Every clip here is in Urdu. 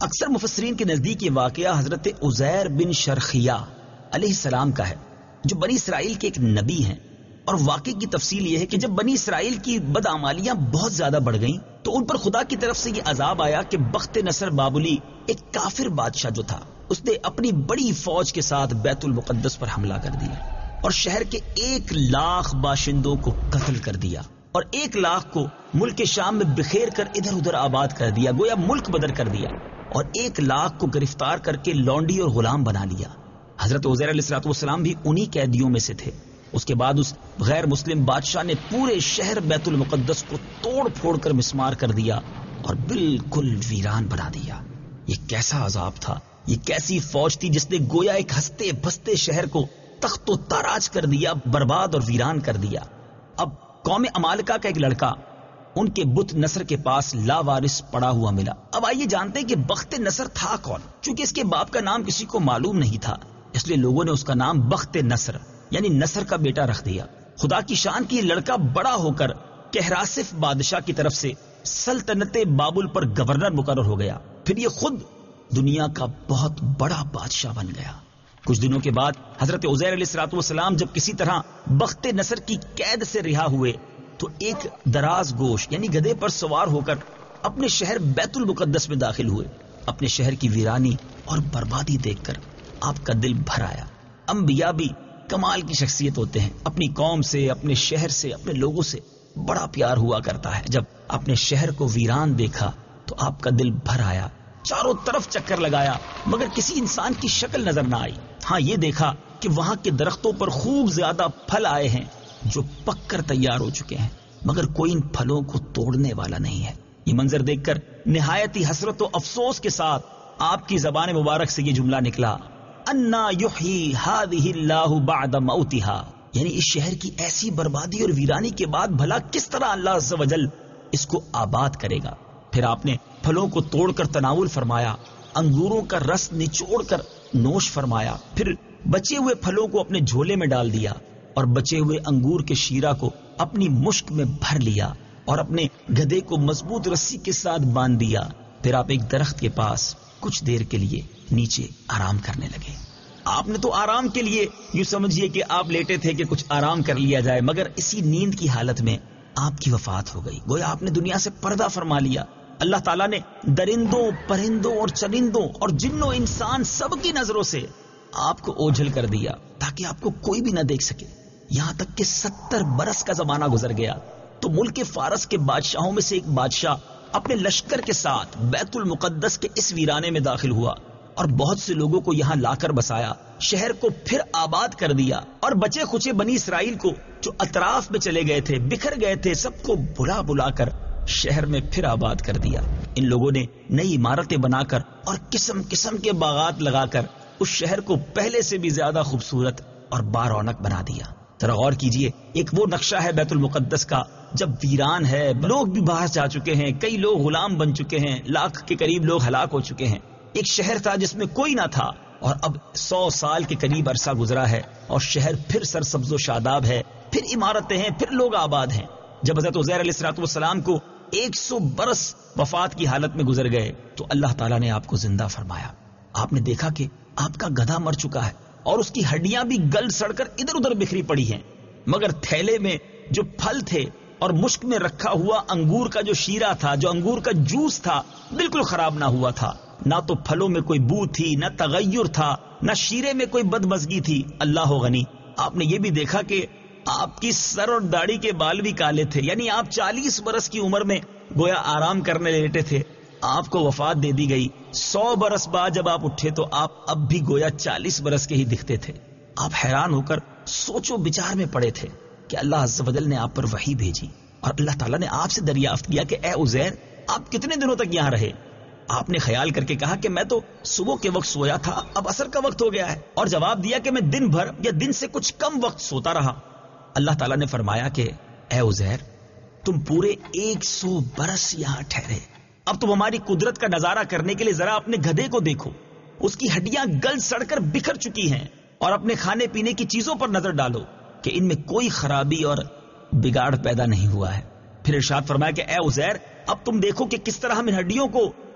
اکثر مفسرین کے نزدیک یہ واقعہ حضرت عزیر بن شرخیہ علیہ السلام کا ہے، جو بنی اسرائیل کے ایک نبی ہیں. اور واقعے کی تفصیل یہ ہے کہ جب بنی اسرائیل کی بدعمالیاں بہت زیادہ بڑھ گئیں تو ان پر خدا کی طرف سے یہ عذاب آیا کہ بخت نصر بابلی ایک کافر بادشاہ جو تھا، اس نے اپنی بڑی فوج کے ساتھ بیت المقدس پر حملہ کر دیا اور شہر کے 1,00,000 باشندوں کو قتل کر دیا اور 1,00,000 کو ملک شام میں بکھیر کر ادھر ادھر آباد کر دیا، گویا ملک بدر کر دیا، اور 1,00,000 کو گرفتار کر کے لونڈی اور غلام بنا لیا. حضرت عزیر علیہ السلام بھی انہی قیدیوں میں سے تھے. اس کے بعد اس غیر مسلم بادشاہ نے پورے شہر بیت المقدس کو توڑ پھوڑ کر مسمار کر دیا اور بالکل ویران بنا دیا. یہ کیسا عذاب تھا، یہ کیسی فوج تھی جس نے گویا ایک ہنستے بستے شہر کو تخت و تاراج کر دیا، برباد اور ویران کر دیا. اب قوم عمالقہ کا ایک لڑکا ان کے بت نصر کے پاس لاوارث پڑا ہوا ملا. اب آئیے جانتے ہیں کہ بخت نصر تھا کون. چونکہ اس کے باپ کا نام کسی کو معلوم نہیں تھا، اس لیے لوگوں نے اس کا نام بخت نصر یعنی نصر کا بیٹا رکھ دیا. خدا کی شان کی لڑکا بڑا ہو کر کہراسف بادشاہ کی طرف سے سلطنت بابل پر گورنر مقرر ہو گیا. پھر یہ خود دنیا کا بہت بڑا بادشاہ بن گیا. کچھ دنوں کے بعد حضرت عزیر علیہ السلام جب کسی طرح بخت نصر کی قید سے رہا ہوئے تو ایک دراز گوش یعنی گدھے پر سوار ہو کر اپنے شہر بیت المقدس میں داخل ہوئے. اپنے شہر کی ویرانی اور بربادی دیکھ کر آپ کا دل بھر آیا. انبیاء بھی کمال کی شخصیت ہوتے ہیں، اپنی قوم سے، اپنے شہر سے، اپنے لوگوں سے بڑا پیار ہوا کرتا ہے. جب اپنے شہر کو ویران دیکھا تو آپ کا دل بھر آیا. چاروں طرف چکر لگایا مگر کسی انسان کی شکل نظر نہ آئی. ہاں یہ دیکھا کہ وہاں کے درختوں پر خوب زیادہ پھل آئے ہیں جو پک کر تیار ہو چکے ہیں، مگر کوئی ان پھلوں کو توڑنے والا نہیں ہے. یہ منظر دیکھ کر نہایت ہی حسرت و افسوس کے ساتھ آپ کی زبان مبارک سے یہ جملہ نکلا، انا یحیی ہذہ اللہ بعد موتها، یعنی اس شہر کی ایسی بربادی اور ویرانی کے بعد بھلا کس طرح اللہ عز و جل اس کو آباد کرے گا. پھر آپ نے پھلوں کو توڑ کر تناول فرمایا، انگوروں کا رس نچوڑ کر نوش فرمایا، پھر بچے ہوئے پھلوں کو اپنے جھولے میں ڈال دیا اور بچے ہوئے انگور کے شیرہ کو اپنی مشک میں بھر لیا اور اپنے گدھے کو مضبوط رسی کے ساتھ باندھ دیا. پھر آپ ایک درخت کے پاس کچھ دیر کے لیے نیچے آرام کرنے لگے. آپ نے تو آرام کے لیے یوں سمجھیے کہ آپ لیٹے تھے کہ کچھ آرام کر لیا جائے، مگر اسی نیند کی حالت میں آپ کی وفات ہو گئی. گویا آپ نے دنیا سے پردہ فرما لیا. اللہ تعالیٰ نے درندوں، پرندوں اور چرندوں اور جنوں انسان سب کی نظروں سے آپ کو اوجھل کر دیا تاکہ آپ کو کوئی بھی نہ دیکھ سکے. یہاں تک کہ 70 برس کا زمانہ گزر گیا تو ملک فارس کے بادشاہوں میں سے ایک بادشاہ اپنے لشکر کے ساتھ بیت المقدس کے اس ویرانے میں داخل ہوا اور بہت سے لوگوں کو یہاں لا کر بسایا، شہر کو پھر آباد کر دیا اور بچے کھچے بنی اسرائیل کو جو اطراف میں چلے گئے تھے، بکھر گئے تھے، سب کو بلا بلا کر شہر میں پھر آباد کر دیا. ان لوگوں نے نئی عمارتیں بنا کر اور قسم قسم کے باغات لگا کر اس شہر کو پہلے سے بھی زیادہ خوبصورت اور بارونق بنا دیا. ذرا غور کیجئے، ایک وہ نقشہ ہے بیت المقدس کا جب ویران ہے، لوگ بھی باہر جا چکے ہیں، کئی لوگ غلام بن چکے ہیں، 1,00,000 کے قریب لوگ ہلاک ہو چکے ہیں. ایک شہر تھا جس میں کوئی نہ تھا اور اب 100 سال کے قریب عرصہ گزرا ہے اور شہر پھر سرسبز و شاداب ہے، پھر عمارتیں ہیں، پھر لوگ آباد ہیں. جب حضرت عزیر علیہ السلام کو 100 برس وفات کی حالت میں گزر گئے تو اللہ تعالیٰ نے آپ کو زندہ فرمایا. آپ نے دیکھا کہ آپ کا گدھا مر چکا ہے اور اس کی ہڈیاں بھی گل سڑ کر ادھر ادھر بکھری پڑی ہیں، مگر تھیلے میں جو پھل تھے اور مشک میں رکھا ہوا انگور کا جو شیرہ تھا، جو انگور کا جوس تھا، بالکل خراب نہ ہوا تھا. نہ تو پھلوں میں کوئی بو تھی، نہ تغیر تھا، نہ شیرے میں کوئی بدمزگی تھی. اللہ غنی. آپ نے یہ بھی دیکھا کہ آپ کی سر اور داڑھی کے بال بھی کالے تھے، یعنی آپ 40 برس کی عمر میں گویا آرام کرنے لیٹے تھے، آپ کو وفات دے دی گئی. 100 برس بعد جب آپ اٹھے تو آپ اب بھی گویا 40 برس کے ہی دکھتے تھے. آپ حیران ہو کر سوچو بچار میں پڑے تھے کہ اللہ عز و جل نے آپ پر وحی بھیجی اور اللہ تعالیٰ نے آپ سے دریافت کیا کہ اے عزیر آپ کتنے دنوں تک یہاں رہے. آپ نے خیال کر کے کہا کہ میں تو صبح کے وقت سویا تھا، اب عصر کا وقت ہو گیا ہے، اور جواب دیا کہ میں دن بھر یا دن سے کچھ کم وقت سوتا رہا. اللہ تعالیٰ نے فرمایا کہ اے عزیر تم پورے 100 برس یہاں ٹھہرے، اب تم ہماری قدرت کا نظارہ کرنے کے لیے ذرا اپنے گدھے کو دیکھو، اس کی ہڈیاں گل سڑ کر بکھر چکی ہیں، اور اپنے کھانے پینے کی چیزوں پر نظر ڈالو کہ ان میں کوئی خرابی اور بگاڑ پیدا نہیں ہوا ہے. پھر ارشاد فرمایا کہ اے عزیر اب تم دیکھو کہ کس طرح ہم ان ہڈیوں کو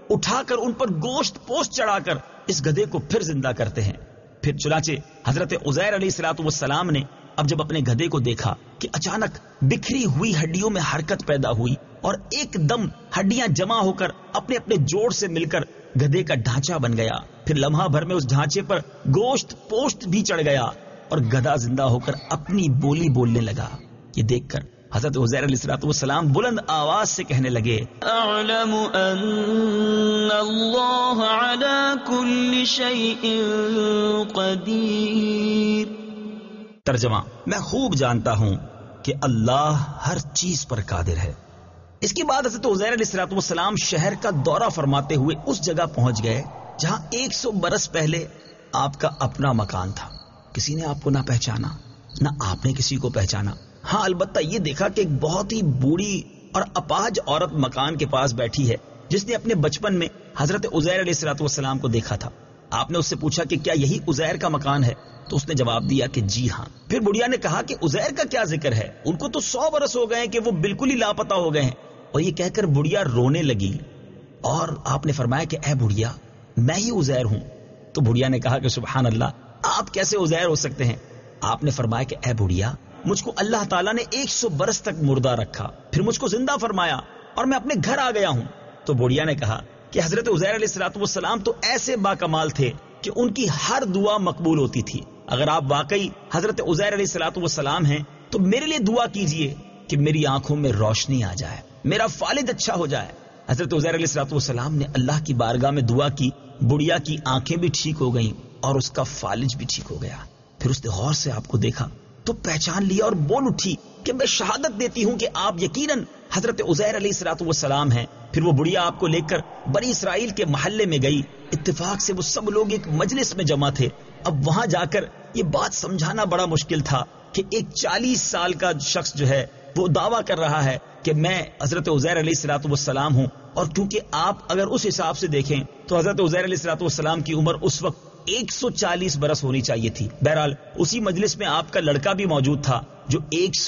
اٹھا کر ان پر گوشت پوست چڑھا کر اس گدھے کو پھر زندہ کرتے ہیں۔ پھر چنانچہ حضرت عزیر علیہ الصلوۃ والسلام نے اب جب اپنے گدھے کو دیکھا کہ اچانک بکھری ہوئی ہڈیوں میں حرکت پیدا ہوئی اور ایک دم ہڈیاں جمع ہو کر اپنے اپنے جوڑ سے مل کر گدھے کا ڈھانچہ بن گیا، پھر لمحہ بھر میں اس ڈھانچے پر گوشت پوست بھی چڑھ گیا اور گدھا زندہ ہو کر اپنی بولی بولنے لگا۔ یہ دیکھ کر حضرت عزیر علیہ الصلوۃ والسلام بلند آواز سے کہنے لگے، اعلم ان اللہ علی کل شیء قدیر۔ ترجمہ: میں خوب جانتا ہوں کہ اللہ ہر چیز پر قادر ہے۔ اس کے بعد حضرت عزیر علیہ الصلوۃ والسلام شہر کا دورہ فرماتے ہوئے اس جگہ پہنچ گئے جہاں 100 برس پہلے آپ کا اپنا مکان تھا۔ کسی نے آپ کو نہ پہچانا، نہ آپ نے کسی کو پہچانا۔ ہاں، البتہ یہ دیکھا کہ ایک بہت ہی بوڑھی اور اپاہج عورت مکان کے پاس بیٹھی ہے جس نے اپنے بچپن میں حضرت عزیر علیہ الصلوۃ والسلام کو دیکھا تھا۔ آپ نے اس سے پوچھا کہ کیا یہی عزیر کا مکان ہے؟ تو اس نے جواب دیا کہ جی ہاں۔ پھر بڑھیا نے کہا کہ عزیر کا کیا ذکر ہے، ان کو تو 100 برس ہو گئے ہیں کہ وہ بالکل ہی لاپتہ ہو گئے ہیں۔ اور یہ کہہ کر بڑھیا رونے لگی اور آپ نے فرمایا کہ اے بڑھیا، میں ہی عزیر ہوں۔ تو بڑھیا نے کہا کہ سبحان اللہ، آپ کیسے عزیر ہو سکتے ہیں؟ آپ نے فرمایا کہ اے بڑھیا، مجھ کو اللہ تعالیٰ نے 100 برس تک مردہ رکھا، پھر مجھ کو زندہ فرمایا اور میں اپنے گھر آ گیا ہوں۔ تو بڑھیا نے کہا کہ حضرت عزیر علیہ الصلوۃ والسلام تو ایسے باکمال تھے کہ ان کی ہر دعا مقبول ہوتی تھی۔ اگر آپ واقعی حضرت عزیر علیہ الصلوۃ والسلام ہیں تو میرے لیے دعا کیجئے کہ میری آنکھوں میں روشنی آ جائے، میرا فالج اچھا ہو جائے۔ حضرت عزیر علیہ الصلوۃ والسلام نے اللہ کی بارگاہ میں دعا کی، بڑھیا کی آنکھیں بھی ٹھیک ہو گئیں اور اس کا فالج بھی ٹھیک ہو گیا۔ پھر اس نے غور سے آپ کو دیکھا تو پہچان لیا اور بول اٹھی کہ میں شہادت دیتی ہوں کہ آپ یقیناً حضرت عزیر علیہ الصلوۃ والسلام ہیں۔ پھر وہ بڑھیا آپ کو لے کر بنی اسرائیل کے محلے میں گئی۔ اتفاق سے وہ سب لوگ ایک مجلس میں جمع تھے۔ اب وہاں جا کر یہ بات سمجھانا بڑا مشکل تھا کہ ایک 40 سال کا شخص جو ہے وہ دعویٰ کر رہا ہے کہ میں حضرت عزیر علیہ الصلوۃ والسلام ہوں، اور کیونکہ آپ اگر اس حساب سے دیکھیں تو حضرت عزیر علیہ الصلوۃ والسلام کی عمر اس وقت 140 برس ہونی چاہیے تھی۔ بہرحال اسی مجلس میں آپ کا لڑکا بھی موجود تھا جو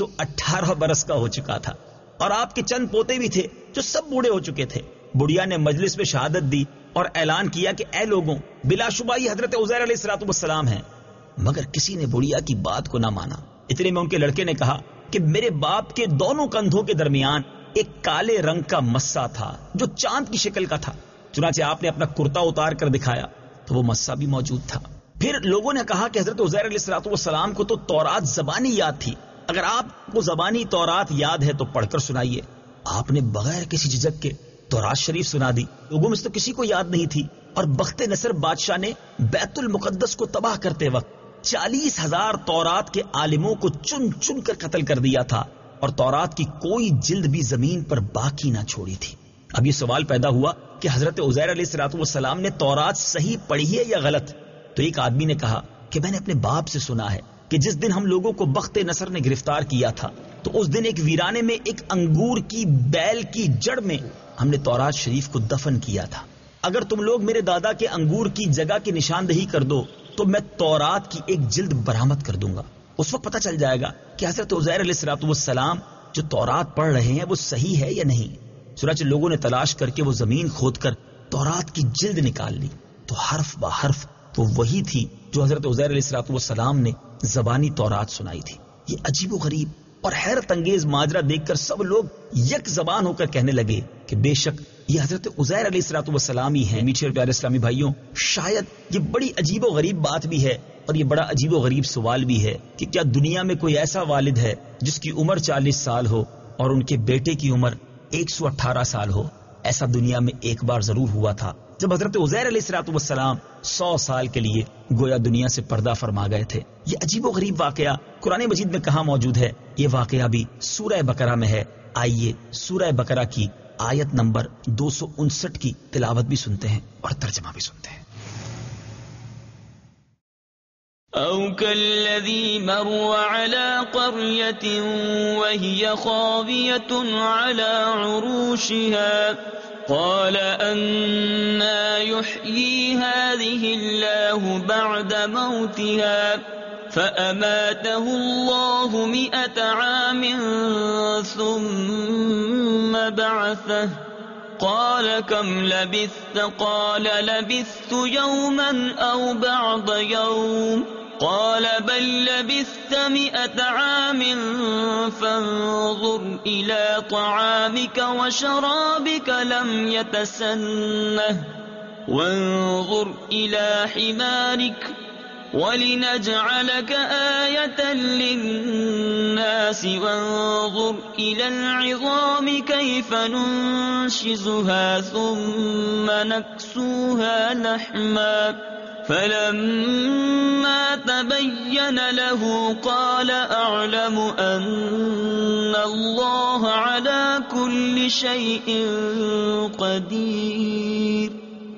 118 برس کا ہو چکا تھا، اور آپ کے چند پوتے بھی تھے جو سب بوڑھے ہو چکے تھے۔ بڑھیا نے مجلس میں شہادت دی اور اعلان کیا کہ اے لوگوں، بلا شبہ یہ حضرت عزیر علیہ الصلوۃ والسلام ہیں۔ مگر کسی نے بڑھیا کی بات کو نہ مانا۔ اتنے میں ان کے لڑکے نے کہا کہ میرے باپ کے دونوں کندھوں کے درمیان ایک کالے رنگ کا مسا تھا جو چاند کی شکل کا تھا۔ چنانچہ آپ نے اپنا کرتا اتار کر دکھایا تو وہ مسا بھی موجود تھا۔ پھر لوگوں نے کہا کہ حضرت عزیر علیہ الصلوۃ والسلام کو تو تورات زبانی یاد تھی، اگر آپ کو زبانی تورات یاد ہے تو پڑھ کر سنائیے۔ آپ نے بغیر کسی جھجک کے تورات شریف سنا دی۔ لوگوں میں سے تو کسی کو یاد نہیں تھی، اور بخت نصر بادشاہ نے بیت المقدس کو تباہ کرتے وقت 40,000 تورات کے عالموں کو چن چن کر قتل کر دیا تھا، اور تورات کی کوئی جلد بھی زمین پر باقی نہ چھوڑی تھی۔ اب یہ سوال پیدا ہوا کہ حضرت عزیر علیہ الصلوۃ والسلام نے تورات صحیح پڑھی ہے یا غلط؟ تو ایک آدمی نے کہا کہ میں نے اپنے باپ سے سنا ہے کہ جس دن ہم لوگوں کو بخت نصر نے گرفتار کیا تھا تو اس دن ایک ویرانے میں ایک انگور کی بیل کی جڑ میں ہم نے تورات شریف کو دفن کیا تھا۔ اگر تم لوگ میرے دادا کے انگور کی جگہ کی نشاندہی کر دو تو میں تورات کی ایک جلد برآمد کر دوں گا۔ اس وقت پتہ چل جائے گا کہ حضرت عزیر علیہ الصلوۃ والسلام جو تورات پڑھ رہے ہیں وہ صحیح ہے یا نہیں۔ چنانچہ لوگوں نے تلاش کر کے وہ زمین کھود کر تورات کی جلد نکال لی تو حرف با حرف وہ وہی تھی جو حضرت عزیر علیہ الصلوۃ والسلام نے زبانی تورات سنائی تھی۔ یہ عجیب و غریب اور حیرت انگیز ماجرا دیکھ کر سب لوگ یک زبان ہو کر کہنے لگے کہ بے شک یہ حضرت عزیر علیہ الصلوۃ والسلام ہی ہیں۔ میٹھے اور پیارے اسلامی بھائیوں، شاید یہ بڑی عجیب و غریب بات بھی ہے اور یہ بڑا عجیب و غریب سوال بھی ہے کہ کیا دنیا میں کوئی ایسا والد ہے جس کی عمر 40 سال ہو اور ان کے بیٹے کی عمر 118 سال ہو؟ ایسا دنیا میں ایک بار ضرور ہوا تھا جب حضرت عزیر علیہ الصلوۃ والسلام 100 سال کے لیے گویا دنیا سے پردہ فرما گئے تھے۔ یہ عجیب و غریب واقعہ قرآن مجید میں کہاں موجود ہے؟ یہ واقعہ بھی سورہ بقرہ میں ہے۔ آئیے سورہ بقرہ کی آیت نمبر 259 کی تلاوت بھی سنتے ہیں اور ترجمہ بھی سنتے ہیں۔ أو كالذي مر على قرية وهي خاوية على عروشها قال أنى يحيي هذه الله بعد موتها فأماته الله 100 عام ثم بعثه قال كم لبثت قال لبثت يوما أو بعض يوم قال بل لبثت 100 عام فانظر إلى طعامك وشرابك لم يتسنه وانظر إلى حمارك ولنجعلك آية للناس وانظر إلى العظام كيف ننشزها ثم نكسوها لحما فلما تبين له قال أعلم أن الله على كل شيء قدير.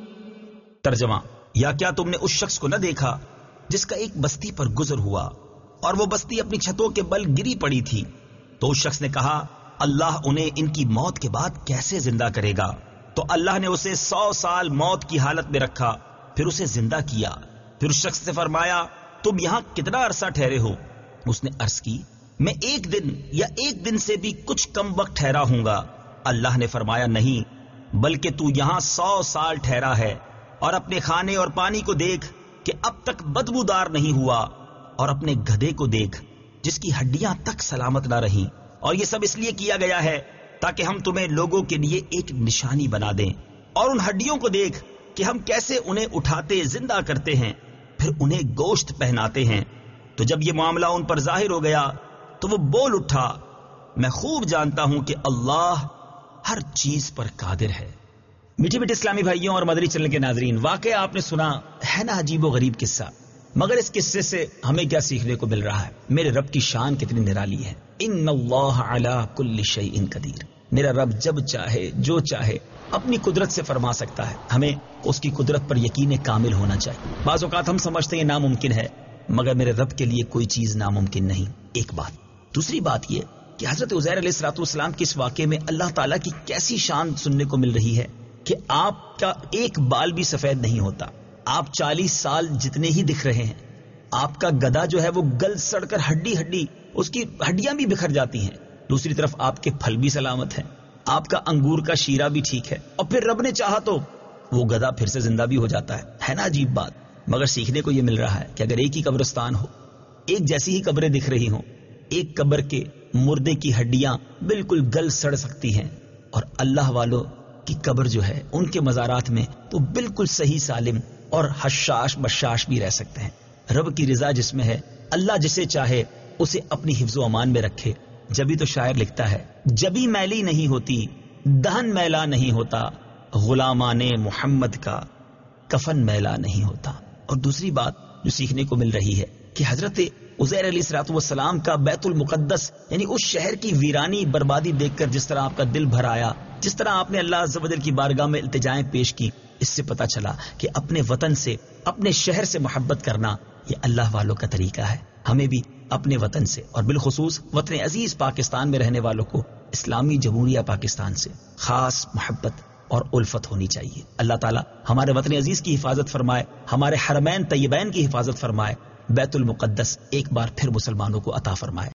ترجمہ: یا کیا تم نے اس شخص کو نہ دیکھا جس کا ایک بستی پر گزر ہوا اور وہ بستی اپنی چھتوں کے بل گری پڑی تھی؟ تو اس شخص نے کہا اللہ انہیں ان کی موت کے بعد کیسے زندہ کرے گا؟ تو اللہ نے اسے 100 سال موت کی حالت میں رکھا، پھر اسے زندہ کیا. پھر اس شخص سے فرمایا تم یہاں کتنا عرصہ ٹھہرے ہو؟ اس نے عرض کی میں 1 دن یا 1 دن سے بھی کچھ کم وقت ٹھہرا ہوں گا. اللہ نے فرمایا نہیں بلکہ تو یہاں 100 سال ٹھہرا ہے، اور اپنے کھانے اور پانی کو دیکھ کہ اب تک بدبودار نہیں ہوا، اور اپنے گدھے کو دیکھ جس کی ہڈیاں تک سلامت نہ رہیں، اور یہ سب اس لیے کیا گیا ہے تاکہ ہم تمہیں لوگوں کے لیے ایک نشانی بنا دیں. اور ان ہڈیوں کو دیکھ کہ ہم کیسے انہیں اٹھاتے زندہ کرتے ہیں، پھر انہیں گوشت پہناتے ہیں. تو جب یہ معاملہ ان پر ظاہر ہو گیا تو وہ بول اٹھا میں خوب جانتا ہوں کہ اللہ ہر چیز پر قادر ہے. میٹھے میٹھے اسلامی بھائیوں اور مدری چینل کے ناظرین، واقعہ آپ نے سنا ہے نا عجیب و غریب قصہ، مگر اس قصے سے ہمیں کیا سیکھنے کو مل رہا ہے؟ میرے رب کی شان کتنی نرالی ہے. ان اللہ علی کل شیء قدیر. میرا رب جب چاہے جو چاہے اپنی قدرت سے فرما سکتا ہے. ہمیں اس کی قدرت پر یقین کامل ہونا چاہیے. بعض اوقات ہم سمجھتے ہیں ناممکن ہے، مگر میرے رب کے لیے کوئی چیز ناممکن نہیں. ایک بات. دوسری بات یہ کہ حضرت عزیر علیہ الصلوۃ والسلام کے اس واقعے میں اللہ تعالیٰ کی کیسی شان سننے کو مل رہی ہے کہ آپ کا ایک بال بھی سفید نہیں ہوتا، آپ 40 سال جتنے ہی دکھ رہے ہیں. آپ کا گدھا جو ہے وہ گل سڑ کر ہڈی اس کی ہڈیاں بھی بکھر جاتی ہیں. دوسری طرف آپ کے پھل بھی سلامت ہیں، آپ کا انگور کا شیرہ بھی ٹھیک ہے، اور پھر رب نے چاہا تو وہ گدھا پھر سے زندہ بھی ہو جاتا ہے نا عجیب بات. مگر سیکھنے کو یہ مل رہا ہے کہ اگر ایک ہی قبرستان ہو، ایک جیسی ہی قبریں دکھ رہی ہوں، ایک قبر کے مردے کی ہڈیاں بالکل گل سڑ سکتی ہیں، اور اللہ والوں کی قبر جو ہے ان کے مزارات میں تو بالکل صحیح سالم اور حشاش بشاش بھی رہ سکتے ہیں. رب کی رضا جس میں ہے، اللہ جسے چاہے اسے اپنی حفظ و امان میں رکھے. جبھی تو شاعر لکھتا ہے جبھی میلی نہیں ہوتی دہن میلا نہیں ہوتا، غلامان محمد کا کفن میلا نہیں ہوتا. اور دوسری بات جو سیکھنے کو مل رہی ہے کہ حضرت عزیر علیہ الصلوۃ والسلام کا بیت المقدس یعنی اس شہر کی ویرانی بربادی دیکھ کر جس طرح آپ کا دل بھر آیا، جس طرح آپ نے اللہ عز و جل کی بارگاہ میں التجائیں پیش کی، اس سے پتہ چلا کہ اپنے وطن سے، اپنے شہر سے محبت کرنا یہ اللہ والوں کا طریقہ ہے. ہمیں بھی اپنے وطن سے اور بالخصوص وطن عزیز پاکستان میں رہنے والوں کو اسلامی جمہوریہ پاکستان سے خاص محبت اور الفت ہونی چاہیے. اللہ تعالیٰ ہمارے وطن عزیز کی حفاظت فرمائے، ہمارے حرمین طیبین کی حفاظت فرمائے، بیت المقدس ایک بار پھر مسلمانوں کو عطا فرمائے.